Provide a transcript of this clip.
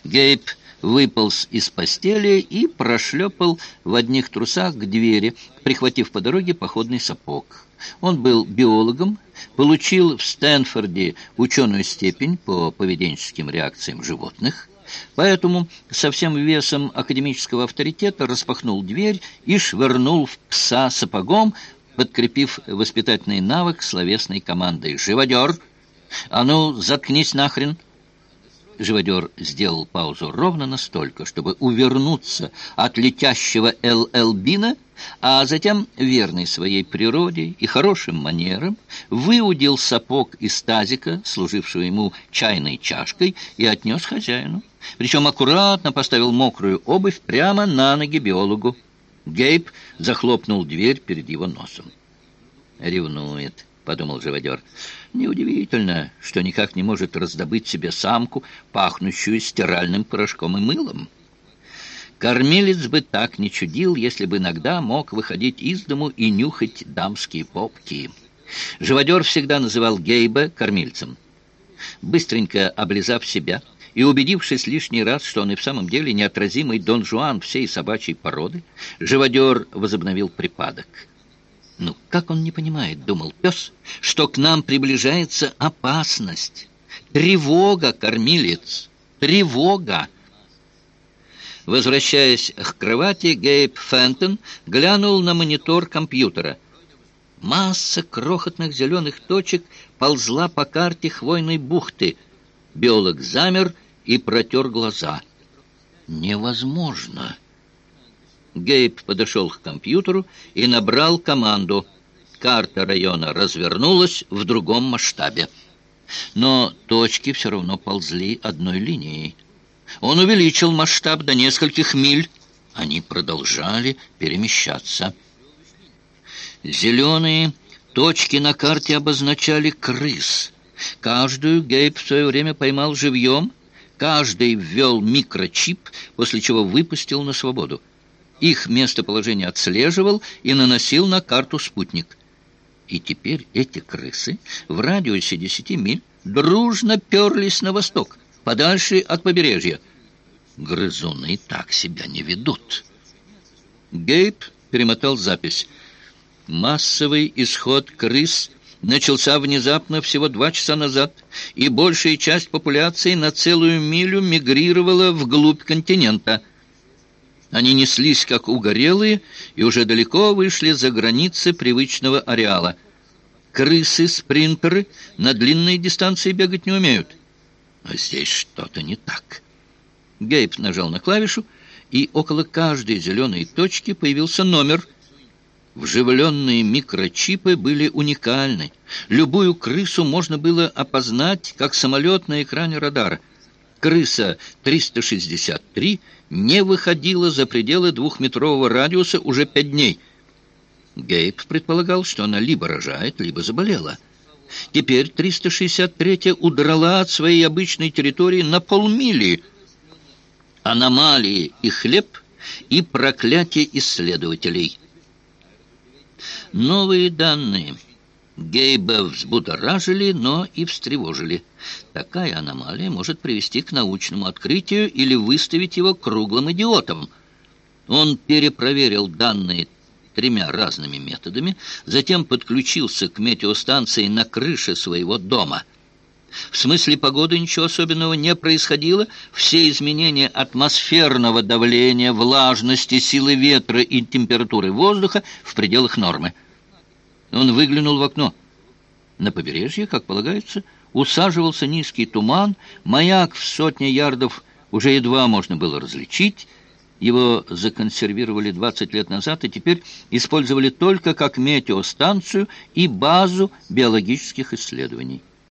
Гейб выполз из постели и прошлепал в одних трусах к двери, прихватив по дороге походный сапог. Он был биологом, получил в Стэнфорде ученую степень по поведенческим реакциям животных, поэтому со всем весом академического авторитета распахнул дверь и швырнул в пса сапогом, подкрепив воспитательный навык словесной командой: «Живодер! А ну, заткнись нахрен!» Живодер сделал паузу ровно настолько, чтобы увернуться от летящего Л.Л. Бина, а затем, верный своей природе и хорошим манерам, выудил сапог из тазика, служившего ему чайной чашкой, и отнес хозяину. Причем аккуратно поставил мокрую обувь прямо на ноги биологу. Гейб захлопнул дверь перед его носом. «Ревнует», — подумал живодер. «Неудивительно, что никак не может раздобыть себе самку, пахнущую стиральным порошком и мылом. Кормилец бы так не чудил, если бы иногда мог выходить из дому и нюхать дамские попки». Живодер всегда называл Гейба кормильцем. Быстренько облизав себя и убедившись лишний раз, что он и в самом деле неотразимый Дон Жуан всей собачьей породы, живодер возобновил припадок. «Ну, как он не понимает, — думал пес, — что к нам приближается опасность? Тревога, кормилец, тревога!» Возвращаясь к кровати, Гейб Фентон глянул на монитор компьютера. Масса крохотных зеленых точек ползла по карте хвойной бухты. Биолог замер и протер глаза. «Невозможно!» Гейб подошел к компьютеру и набрал команду. Карта района развернулась в другом масштабе. Но точки все равно ползли одной линией. Он увеличил масштаб до нескольких миль. Они продолжали перемещаться. Зеленые точки на карте обозначали крыс. Каждую Гейб в свое время поймал живьем, каждый ввел микрочип, после чего выпустил на свободу. Их местоположение отслеживал и наносил на карту спутник. И теперь эти крысы в радиусе 10 миль дружно перлись на восток, подальше от побережья. Грызуны так себя не ведут. Гейб перемотал запись. Массовый исход крыс начался внезапно всего 2 часа назад, и большая часть популяции на целую милю мигрировала вглубь континента. Они неслись, как угорелые, и уже далеко вышли за границы привычного ареала. Крысы-спринтеры на длинные дистанции бегать не умеют. Но здесь что-то не так. Гейб нажал на клавишу, и около каждой зеленой точки появился номер. Вживленные микрочипы были уникальны. Любую крысу можно было опознать, как самолет на экране радара. Крыса 363 не выходила за пределы 2-метрового радиуса уже 5 дней. Гейб предполагал, что она либо рожает, либо заболела. Теперь 363-я удрала от своей обычной территории на полмили. Аномалии и хлеб, и проклятие исследователей. Новые данные Гейба взбудоражили, но и встревожили. Такая аномалия может привести к научному открытию или выставить его круглым идиотом. Он перепроверил данные 3 разными методами, затем подключился к метеостанции на крыше своего дома. В смысле погоды ничего особенного не происходило. Все изменения атмосферного давления, влажности, силы ветра и температуры воздуха в пределах нормы. Он выглянул в окно. На побережье, как полагается, усаживался низкий туман, маяк в 100 ярдов уже едва можно было различить. Его законсервировали 20 лет назад и теперь использовали только как метеостанцию и базу биологических исследований.